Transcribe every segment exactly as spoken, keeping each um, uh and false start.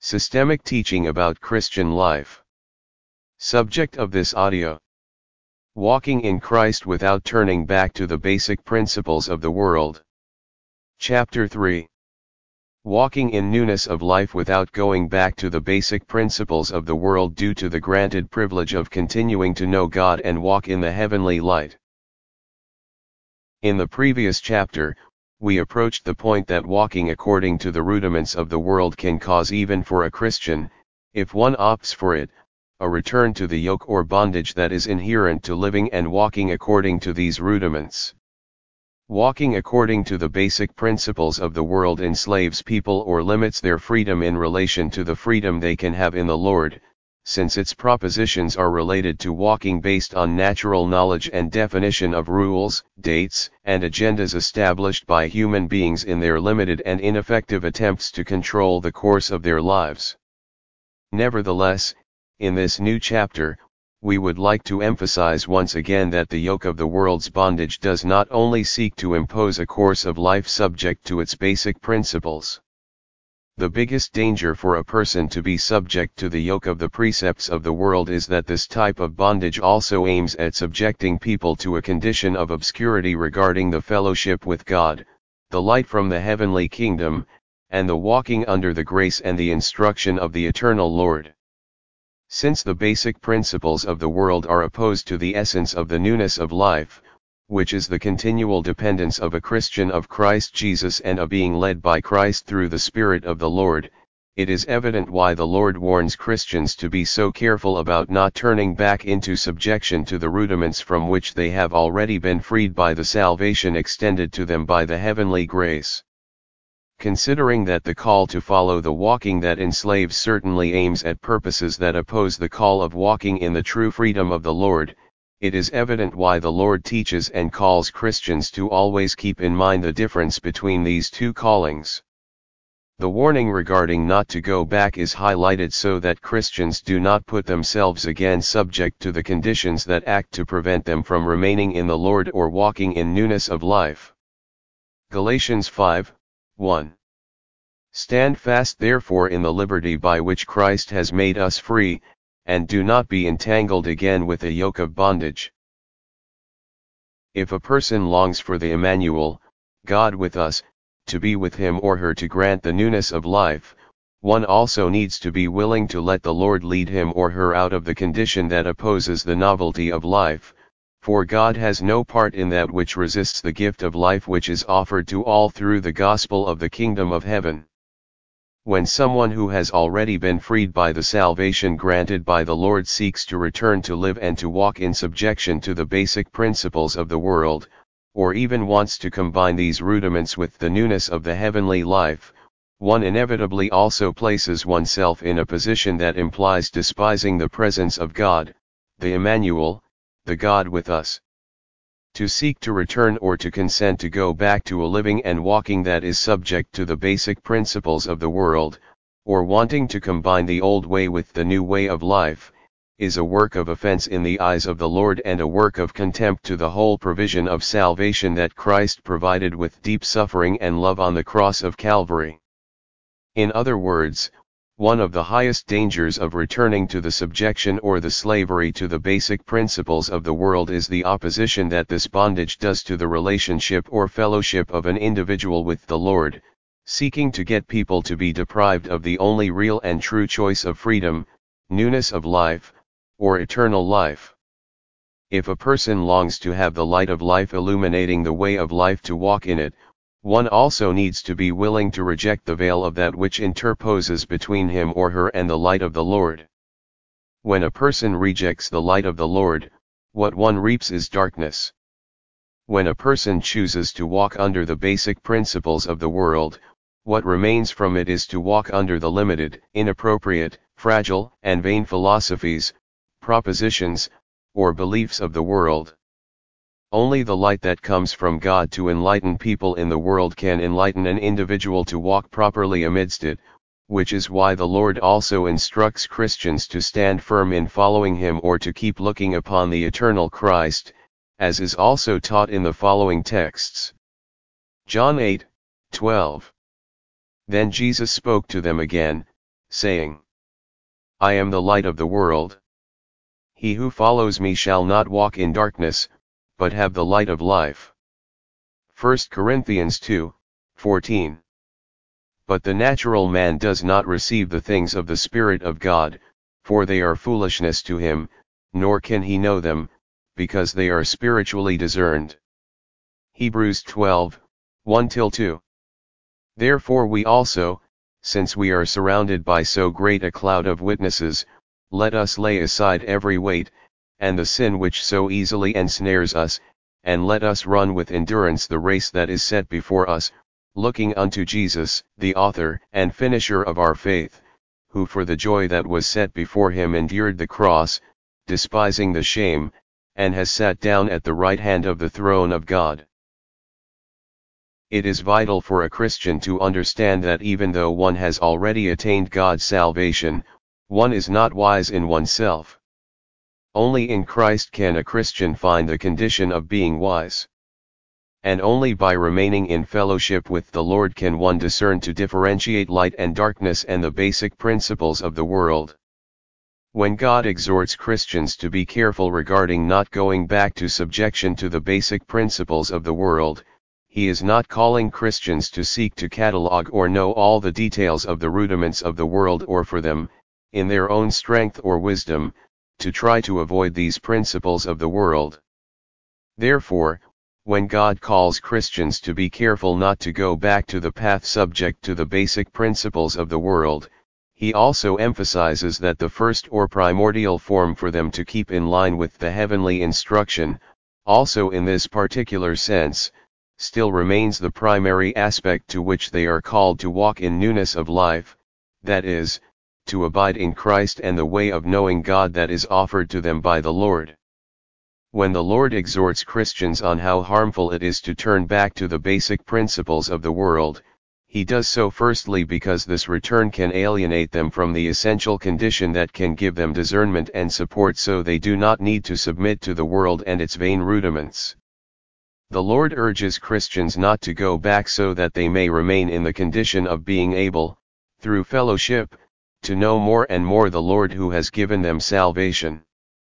Systemic teaching about Christian life. Subject of this audio: walking in Christ without turning back to the basic principles of the world. Chapter three. Walking in newness of life without going back to the basic principles of the world due to the granted privilege of continuing to know God and walk in the heavenly light. In the previous chapter, we approached the point that walking according to the rudiments of the world can cause, even for a Christian, if one opts for it, a return to the yoke or bondage that is inherent to living and walking according to these rudiments. Walking according to the basic principles of the world enslaves people or limits their freedom in relation to the freedom they can have in the Lord, since its propositions are related to walking based on natural knowledge and definition of rules, dates, and agendas established by human beings in their limited and ineffective attempts to control the course of their lives. Nevertheless, in this new chapter, we would like to emphasize once again that the yoke of the world's bondage does not only seek to impose a course of life subject to its basic principles. The biggest danger for a person to be subject to the yoke of the precepts of the world is that this type of bondage also aims at subjecting people to a condition of obscurity regarding the fellowship with God, the light from the heavenly kingdom, and the walking under the grace and the instruction of the eternal Lord. Since the basic principles of the world are opposed to the essence of the newness of life, which is the continual dependence of a Christian of Christ Jesus and a being led by Christ through the Spirit of the Lord, it is evident why the Lord warns Christians to be so careful about not turning back into subjection to the rudiments from which they have already been freed by the salvation extended to them by the heavenly grace. Considering that the call to follow the walking that enslaves certainly aims at purposes that oppose the call of walking in the true freedom of the Lord, it is evident why the Lord teaches and calls Christians to always keep in mind the difference between these two callings. The warning regarding not to go back is highlighted so that Christians do not put themselves again subject to the conditions that act to prevent them from remaining in the Lord or walking in newness of life. Galatians five, one. Stand fast therefore in the liberty by which Christ has made us free, and do not be entangled again with a yoke of bondage. If a person longs for the Emmanuel, God with us, to be with him or her to grant the newness of life, one also needs to be willing to let the Lord lead him or her out of the condition that opposes the novelty of life, for God has no part in that which resists the gift of life which is offered to all through the gospel of the kingdom of heaven. When someone who has already been freed by the salvation granted by the Lord seeks to return to live and to walk in subjection to the basic principles of the world, or even wants to combine these rudiments with the newness of the heavenly life, one inevitably also places oneself in a position that implies despising the presence of God, the Emmanuel, the God with us. To seek to return or to consent to go back to a living and walking that is subject to the basic principles of the world, or wanting to combine the old way with the new way of life, is a work of offense in the eyes of the Lord and a work of contempt to the whole provision of salvation that Christ provided with deep suffering and love on the cross of Calvary. In other words, one of the highest dangers of returning to the subjection or the slavery to the basic principles of the world is the opposition that this bondage does to the relationship or fellowship of an individual with the Lord, seeking to get people to be deprived of the only real and true choice of freedom, newness of life, or eternal life. If a person longs to have the light of life illuminating the way of life to walk in it, one also needs to be willing to reject the veil of that which interposes between him or her and the light of the Lord. When a person rejects the light of the Lord, what one reaps is darkness. When a person chooses to walk under the basic principles of the world, what remains from it is to walk under the limited, inappropriate, fragile, and vain philosophies, propositions, or beliefs of the world. Only the light that comes from God to enlighten people in the world can enlighten an individual to walk properly amidst it, which is why the Lord also instructs Christians to stand firm in following Him or to keep looking upon the eternal Christ, as is also taught in the following texts. John eight, twelve. Then Jesus spoke to them again, saying, I am the light of the world. He who follows me shall not walk in darkness, but have the light of life. First Corinthians two, fourteen. But the natural man does not receive the things of the Spirit of God, for they are foolishness to him, nor can he know them, because they are spiritually discerned. Hebrews twelve, one to two. Therefore we also, since we are surrounded by so great a cloud of witnesses, let us lay aside every weight, and the sin which so easily ensnares us, and let us run with endurance the race that is set before us, looking unto Jesus, the author and finisher of our faith, who for the joy that was set before him endured the cross, despising the shame, and has sat down at the right hand of the throne of God. It is vital for a Christian to understand that even though one has already attained God's salvation, one is not wise in oneself. Only in Christ can a Christian find the condition of being wise. And only by remaining in fellowship with the Lord can one discern to differentiate light and darkness and the basic principles of the world. When God exhorts Christians to be careful regarding not going back to subjection to the basic principles of the world, He is not calling Christians to seek to catalog or know all the details of the rudiments of the world or for them, in their own strength or wisdom, to try to avoid these principles of the world. Therefore, when God calls Christians to be careful not to go back to the path subject to the basic principles of the world, He also emphasizes that the first or primordial form for them to keep in line with the heavenly instruction, also in this particular sense, still remains the primary aspect to which they are called to walk in newness of life, that is, to abide in Christ and the way of knowing God that is offered to them by the Lord. When the Lord exhorts Christians on how harmful it is to turn back to the basic principles of the world, He does so firstly because this return can alienate them from the essential condition that can give them discernment and support so they do not need to submit to the world and its vain rudiments. The Lord urges Christians not to go back so that they may remain in the condition of being able, through fellowship, to know more and more the Lord who has given them salvation.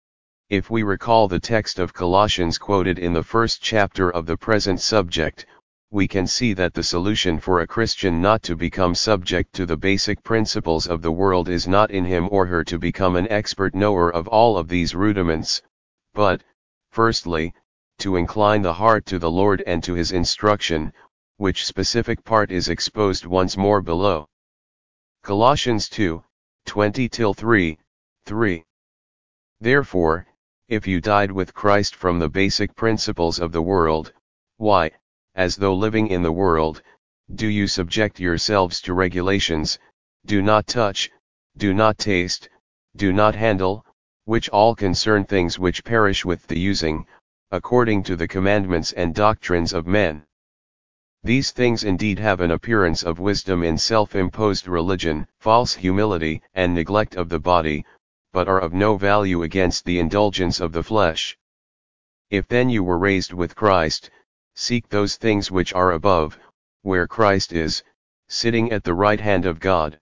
If we recall the text of Colossians quoted in the first chapter of the present subject, we can see that the solution for a Christian not to become subject to the basic principles of the world is not in him or her to become an expert knower of all of these rudiments, but, firstly, to incline the heart to the Lord and to His instruction, which specific part is exposed once more below. Colossians two, twenty to three, three. Therefore, if you died with Christ from the basic principles of the world, why, as though living in the world, do you subject yourselves to regulations, do not touch, do not taste, do not handle, which all concern things which perish with the using, according to the commandments and doctrines of men. These things indeed have an appearance of wisdom in self-imposed religion, false humility, and neglect of the body, but are of no value against the indulgence of the flesh. If then you were raised with Christ, seek those things which are above, where Christ is, sitting at the right hand of God.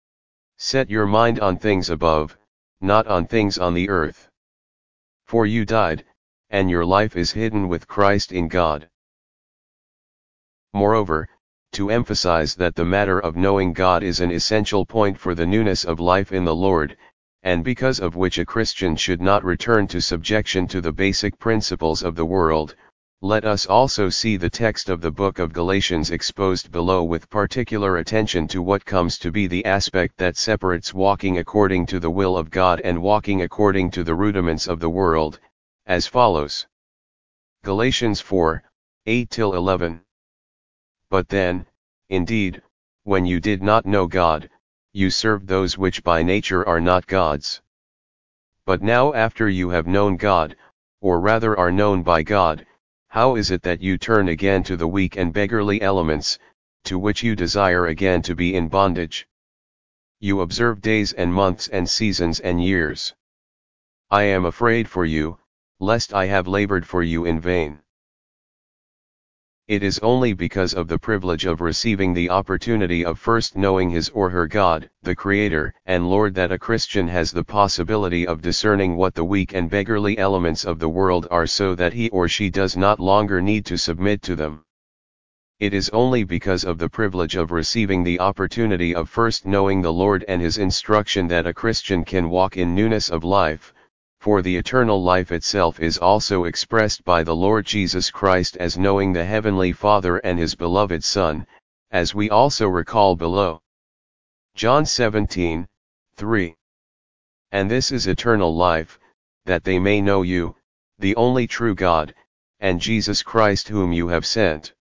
Set your mind on things above, not on things on the earth. For you died, and your life is hidden with Christ in God. Moreover, to emphasize that the matter of knowing God is an essential point for the newness of life in the Lord, and because of which a Christian should not return to subjection to the basic principles of the world, let us also see the text of the book of Galatians exposed below with particular attention to what comes to be the aspect that separates walking according to the will of God and walking according to the rudiments of the world, as follows. Galatians four, eight to eleven. But then, indeed, when you did not know God, you served those which by nature are not gods. But now after you have known God, or rather are known by God, how is it that you turn again to the weak and beggarly elements, to which you desire again to be in bondage? You observe days and months and seasons and years. I am afraid for you, lest I have labored for you in vain. It is only because of the privilege of receiving the opportunity of first knowing his or her God, the Creator and Lord, that a Christian has the possibility of discerning what the weak and beggarly elements of the world are, so that he or she does not longer need to submit to them. It is only because of the privilege of receiving the opportunity of first knowing the Lord and his instruction that a Christian can walk in newness of life, for the eternal life itself is also expressed by the Lord Jesus Christ as knowing the Heavenly Father and his beloved Son, as we also recall below. John seventeen, three. And this is eternal life, that they may know you, the only true God, and Jesus Christ whom you have sent.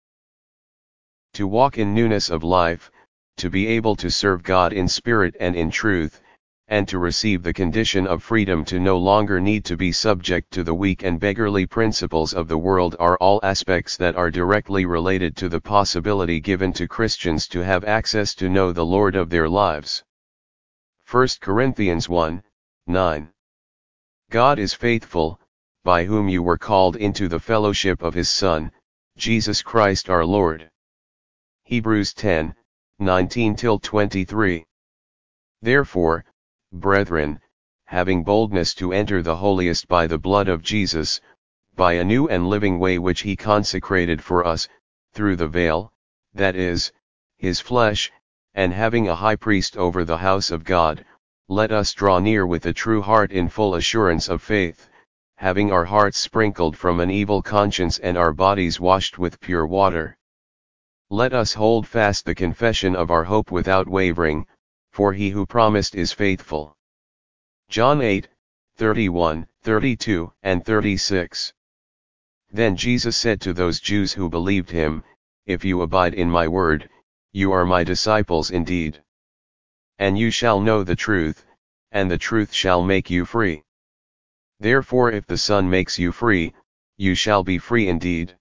To walk in newness of life, to be able to serve God in spirit and in truth, and to receive the condition of freedom to no longer need to be subject to the weak and beggarly principles of the world, are all aspects that are directly related to the possibility given to Christians to have access to know the Lord of their lives. First Corinthians one, nine. God is faithful, by whom you were called into the fellowship of his Son, Jesus Christ our Lord. Hebrews ten, nineteen till twenty-three. Therefore, brethren, having boldness to enter the holiest by the blood of Jesus, by a new and living way which he consecrated for us, through the veil, that is, his flesh, and having a high priest over the house of God, let us draw near with a true heart in full assurance of faith, having our hearts sprinkled from an evil conscience and our bodies washed with pure water. Let us hold fast the confession of our hope without wavering, for he who promised is faithful. John eight, thirty-one, thirty-two, and thirty-six. Then Jesus said to those Jews who believed him, If you abide in my word, you are my disciples indeed. And you shall know the truth, and the truth shall make you free. Therefore if the Son makes you free, you shall be free indeed.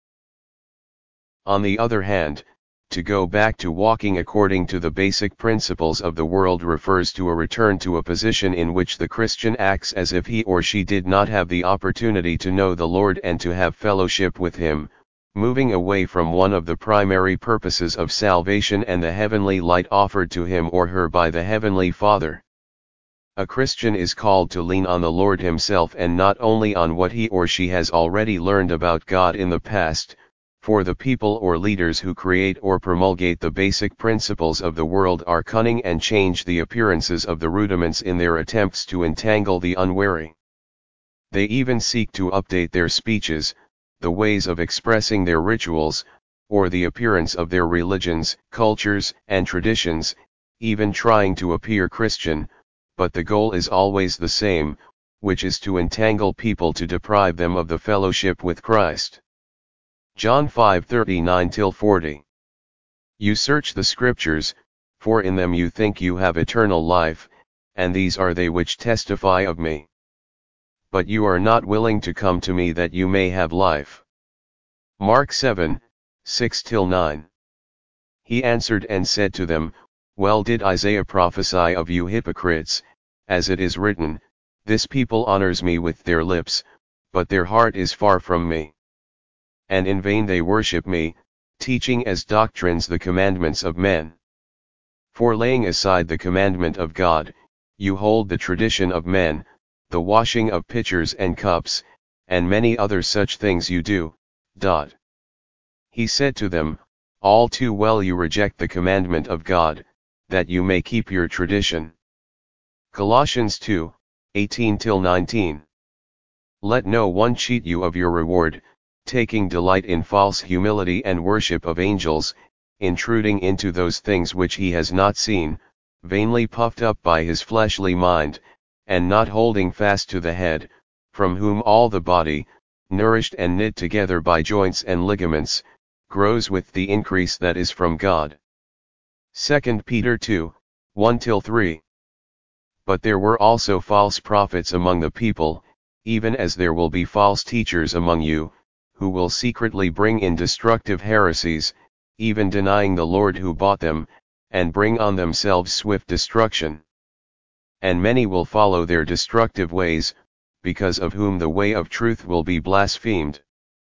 On the other hand, to go back to walking according to the basic principles of the world refers to a return to a position in which the Christian acts as if he or she did not have the opportunity to know the Lord and to have fellowship with him, moving away from one of the primary purposes of salvation and the heavenly light offered to him or her by the Heavenly Father. A Christian is called to lean on the Lord himself and not only on what he or she has already learned about God in the past, for the people or leaders who create or promulgate the basic principles of the world are cunning and change the appearances of the rudiments in their attempts to entangle the unwary. They even seek to update their speeches, the ways of expressing their rituals, or the appearance of their religions, cultures, and traditions, even trying to appear Christian, but the goal is always the same, which is to entangle people to deprive them of the fellowship with Christ. John five thirty-nine till forty. You search the Scriptures, for in them you think you have eternal life, and these are they which testify of me. But you are not willing to come to me that you may have life. Mark seven, six till nine. He answered and said to them, Well did Isaiah prophesy of you hypocrites, as it is written, This people honors me with their lips, but their heart is far from me. And in vain they worship me, teaching as doctrines the commandments of men. For laying aside the commandment of God, you hold the tradition of men, the washing of pitchers and cups, and many other such things you do. Dot. He said to them, All too well you reject the commandment of God, that you may keep your tradition. Colossians two, eighteen till nineteen. Let no one cheat you of your reward, taking delight in false humility and worship of angels, intruding into those things which he has not seen, vainly puffed up by his fleshly mind, and not holding fast to the head, from whom all the body, nourished and knit together by joints and ligaments, grows with the increase that is from God. Second Peter two, one till three. But there were also false prophets among the people, even as there will be false teachers among you, who will secretly bring in destructive heresies, even denying the Lord who bought them, and bring on themselves swift destruction. And many will follow their destructive ways, because of whom the way of truth will be blasphemed.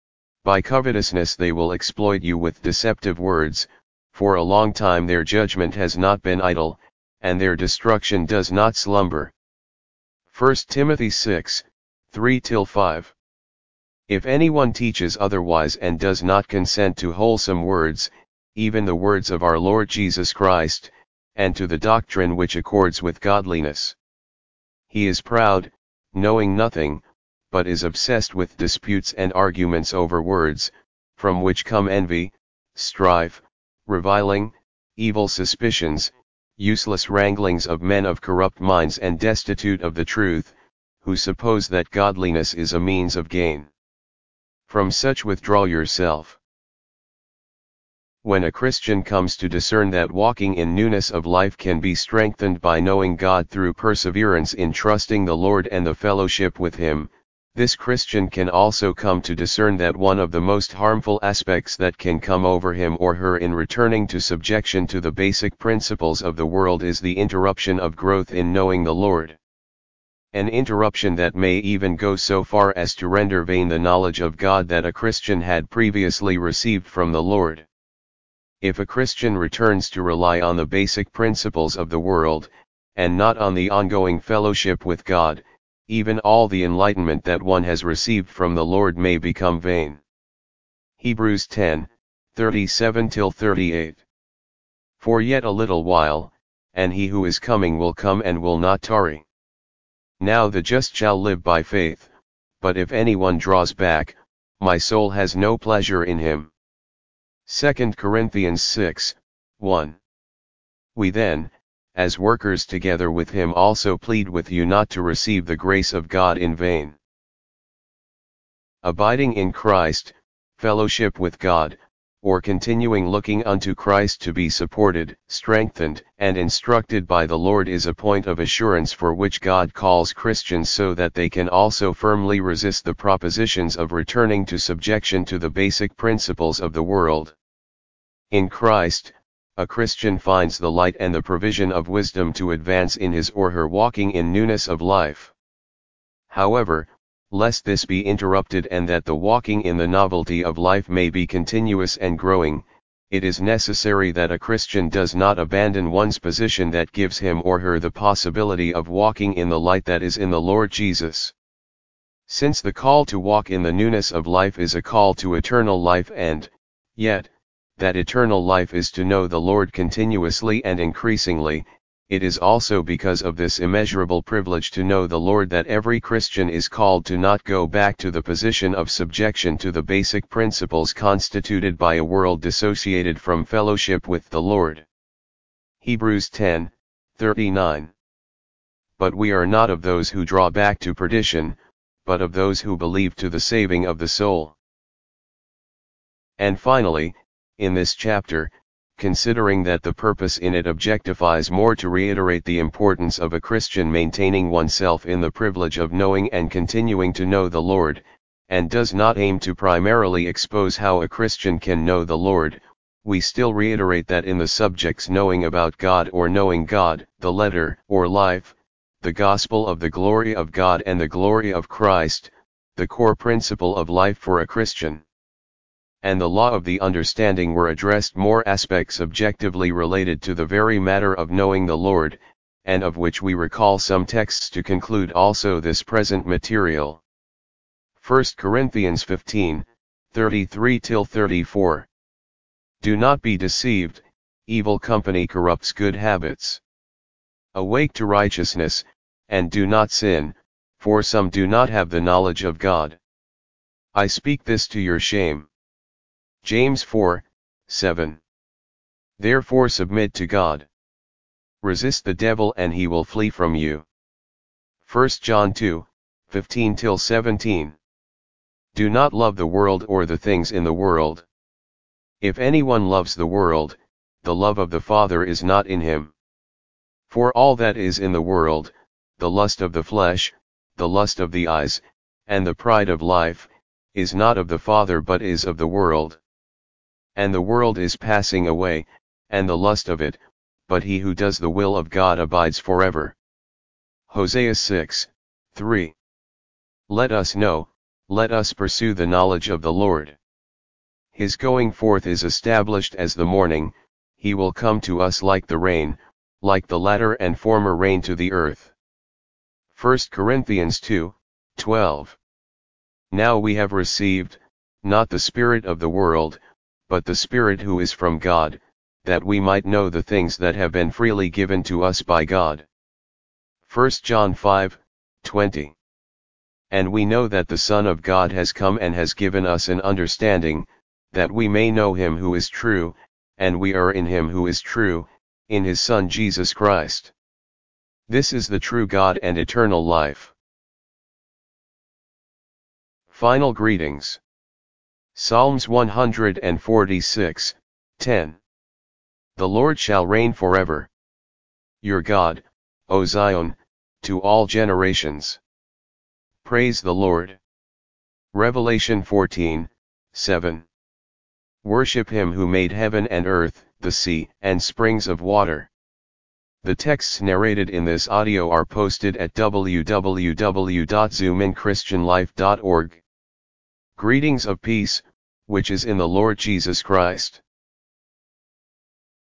By covetousness they will exploit you with deceptive words, for a long time their judgment has not been idle, and their destruction does not slumber. First Timothy six, three to five. If anyone teaches otherwise and does not consent to wholesome words, even the words of our Lord Jesus Christ, and to the doctrine which accords with godliness, he is proud, knowing nothing, but is obsessed with disputes and arguments over words, from which come envy, strife, reviling, evil suspicions, useless wranglings of men of corrupt minds and destitute of the truth, who suppose that godliness is a means of gain. From such withdraw yourself. When a Christian comes to discern that walking in newness of life can be strengthened by knowing God through perseverance in trusting the Lord and the fellowship with Him, this Christian can also come to discern that one of the most harmful aspects that can come over him or her in returning to subjection to the basic principles of the world is the interruption of growth in knowing the Lord. An interruption that may even go so far as to render vain the knowledge of God that a Christian had previously received from the Lord. If a Christian returns to rely on the basic principles of the world, and not on the ongoing fellowship with God, even all the enlightenment that one has received from the Lord may become vain. Hebrews ten, thirty-seven to thirty-eight. For yet a little while, and he who is coming will come and will not tarry. Now the just shall live by faith, but if anyone draws back, my soul has no pleasure in him. Second Corinthians six, one. We then, as workers together with him also plead with you not to receive the grace of God in vain. Abiding in Christ, fellowship with God, or continuing looking unto Christ to be supported, strengthened, and instructed by the Lord is a point of assurance for which God calls Christians so that they can also firmly resist the propositions of returning to subjection to the basic principles of the world. In Christ, a Christian finds the light and the provision of wisdom to advance in his or her walking in newness of life. However, lest this be interrupted and that the walking in the novelty of life may be continuous and growing, it is necessary that a Christian does not abandon one's position that gives him or her the possibility of walking in the light that is in the Lord Jesus. Since the call to walk in the newness of life is a call to eternal life and, yet, that eternal life is to know the Lord continuously and increasingly, it is also because of this immeasurable privilege to know the Lord that every Christian is called to not go back to the position of subjection to the basic principles constituted by a world dissociated from fellowship with the Lord. Hebrews ten, thirty-nine. But we are not of those who draw back to perdition, but of those who believe to the saving of the soul. And finally, in this chapter, considering that the purpose in it objectifies more to reiterate the importance of a Christian maintaining oneself in the privilege of knowing and continuing to know the Lord, and does not aim to primarily expose how a Christian can know the Lord, we still reiterate that in the subjects knowing about God or knowing God, the letter or life, the gospel of the glory of God and the glory of Christ, the core principle of life for a Christian, and the law of the understanding were addressed more aspects objectively related to the very matter of knowing the Lord, and of which we recall some texts to conclude also this present material. First Corinthians fifteen, thirty-three to thirty-four. Do not be deceived, evil company corrupts good habits. Awake to righteousness, and do not sin, for some do not have the knowledge of God. I speak this to your shame. James four, seven. Therefore submit to God. Resist the devil and he will flee from you. First John two, fifteen to seventeen. Do not love the world or the things in the world. If anyone loves the world, the love of the Father is not in him. For all that is in the world, the lust of the flesh, the lust of the eyes, and the pride of life, is not of the Father but is of the world. And the world is passing away, and the lust of it, but he who does the will of God abides forever. Hosea six, three. Let us know, let us pursue the knowledge of the Lord. His going forth is established as the morning, he will come to us like the rain, like the latter and former rain to the earth. First Corinthians two, twelve. Now we have received, not the Spirit of the world, but the Spirit who is from God, that we might know the things that have been freely given to us by God. First John five, twenty. And we know that the Son of God has come and has given us an understanding, that we may know him who is true, and we are in him who is true, in his Son Jesus Christ. This is the true God and eternal life. Final greetings. Psalms one hundred forty-six, ten. The Lord shall reign forever. Your God, O Zion, to all generations. Praise the Lord. Revelation fourteen, seven. Worship him who made heaven and earth, the sea, and springs of water. The texts narrated in this audio are posted at w w w dot zoom in christian life dot org. Greetings of peace, which is in the Lord Jesus Christ.